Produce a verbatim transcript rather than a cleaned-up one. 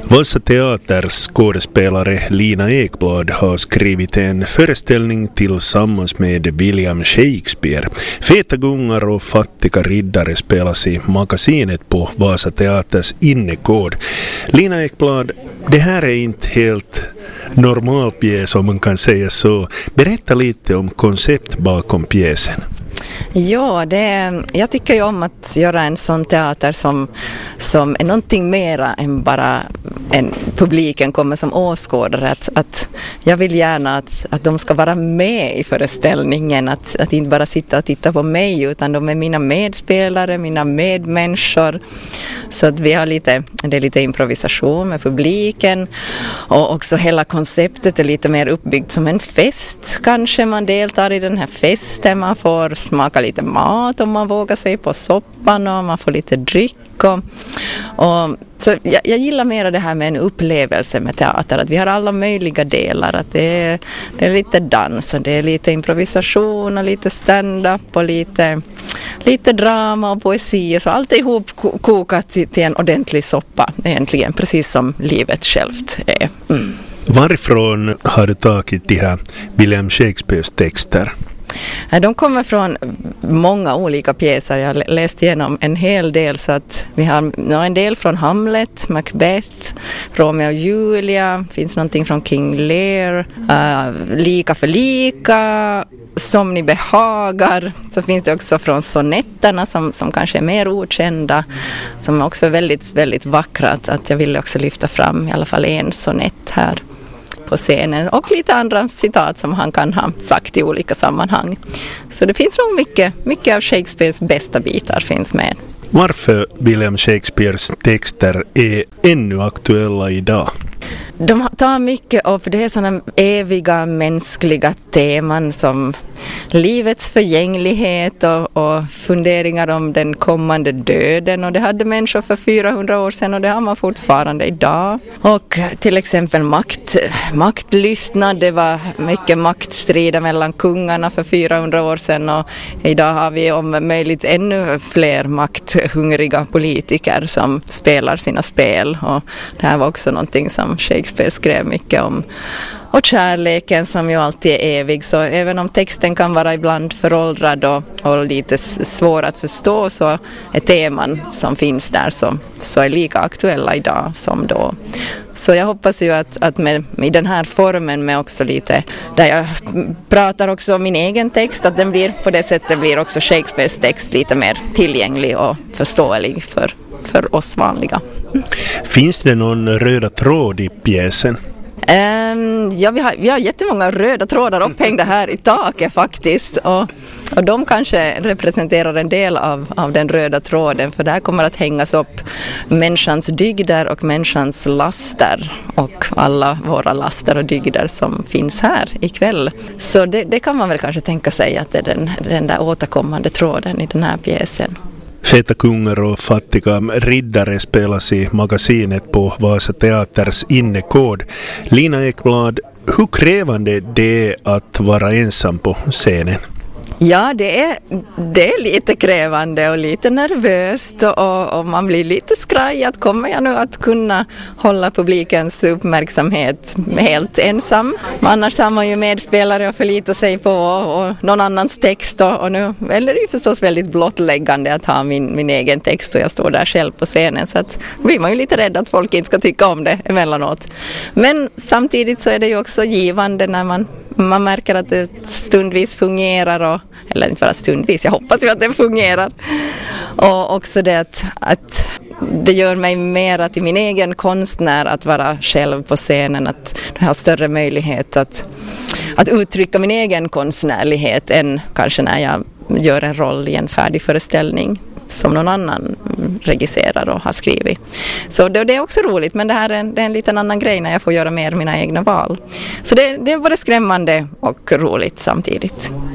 Vasa Teaters skådespelare Lina Ekblad har skrivit en föreställning tillsammans med William Shakespeare. Feta gungar och fattiga riddare spelas i magasinet på Vasa Teaters innegård. Lina Ekblad, det här är inte helt normal pjäs om man kan säga så. Berätta lite om koncept bakom pjäsen. Ja, det, jag tycker ju om att göra en sån teater som, som är någonting mera än bara en publiken kommer som åskådare. Att, att jag vill gärna att, att de ska vara med i föreställningen, att, att inte bara sitta och titta på mig utan de är mina medspelare, mina medmänniskor. Så att vi har lite, det är lite improvisation med publiken och också hela konceptet är lite mer uppbyggt som en fest. Kanske man deltar i den här festen, man får smaka lite mat om man vågar sig på soppan och man får lite dryck. Och, och, så jag, jag gillar mer det här med en upplevelse med teater, att vi har alla möjliga delar, att det är, det är lite dans och det är lite improvisation och lite stand-up och lite, lite drama och poesi, så allt är ihop kokat till, till en ordentlig soppa egentligen, precis som livet självt är. Mm. Varifrån har du tagit de här William Shakespeares texter? De kommer från många olika pjäser. Jag har läst igenom en hel del, så att vi har en del från Hamlet, Macbeth, Romeo och Julia, finns någonting från King Lear, uh, Lika för lika, Som ni behagar. Så finns det också från sonetterna som, som kanske är mer okända, som också är väldigt, väldigt vackra. Att jag ville också lyfta fram i alla fall en sonett här på scenen och lite andra citat som han kan ha sagt i olika sammanhang. Så det finns nog mycket, mycket av Shakespeares bästa bitar finns med. Varför William Shakespeares texter är ännu aktuella idag? De tar mycket upp, det är sådana eviga mänskliga teman som livets förgänglighet och, och funderingar om den kommande döden, och det hade människor för fyrahundra år sedan och det har man fortfarande idag. Och till exempel makt, maktlystnad, det var mycket maktstrider mellan kungarna för fyrahundra år sedan och idag har vi om möjligt ännu fler makthungriga politiker som spelar sina spel, och det här var också någonting som Shakespeare skrev mycket om. Och kärleken som ju alltid är evig, så även om texten kan vara ibland föråldrad och, och lite svår att förstå, så är teman som finns där så, så är lika aktuella idag som då. Så jag hoppas ju att, att med, med den här formen med också lite, där jag pratar också om min egen text, att den blir på det sättet blir också Shakespeares text lite mer tillgänglig och förståelig för, för oss vanliga. Finns det någon röda tråd i pjäsen? Um, ja, vi har, vi har jättemånga röda trådar upphängda här i taket faktiskt, och, och de kanske representerar en del av, av den röda tråden, för där kommer att hängas upp människans dygder och människans laster och alla våra laster och dygder som finns här ikväll. Så det, det kan man väl kanske tänka sig att det är den, den där återkommande tråden i den här pjäsen. Feta kungar och fattiga riddare spelas i magasinet på Vasa Teaters innegård. Lina Ekblad, hur krävande det är att vara ensam på scenen? Ja, det är, det är lite krävande och lite nervöst och, och man blir lite skraj att kommer jag nu att kunna hålla publikens uppmärksamhet helt ensam. Annars har man ju medspelare att förlita sig på och, och någon annans text, och, och nu är det ju förstås väldigt blottläggande att ha min, min egen text och jag står där själv på scenen, så att blir man ju lite rädd att folk inte ska tycka om det emellanåt. Men samtidigt så är det ju också givande när man Man märker att det stundvis fungerar, och, eller inte bara stundvis, jag hoppas ju att det fungerar. Och också det att, att det gör mig mer till min egen konstnär att vara själv på scenen, att jag har större möjlighet att, att uttrycka min egen konstnärlighet än kanske när jag gör en roll i en färdig föreställning som någon annan regisserar och har skrivit. Så det, det är också roligt, men det här är en, det är en liten annan grej när jag får göra mer mina egna val. Så det, det är både skrämmande och roligt samtidigt.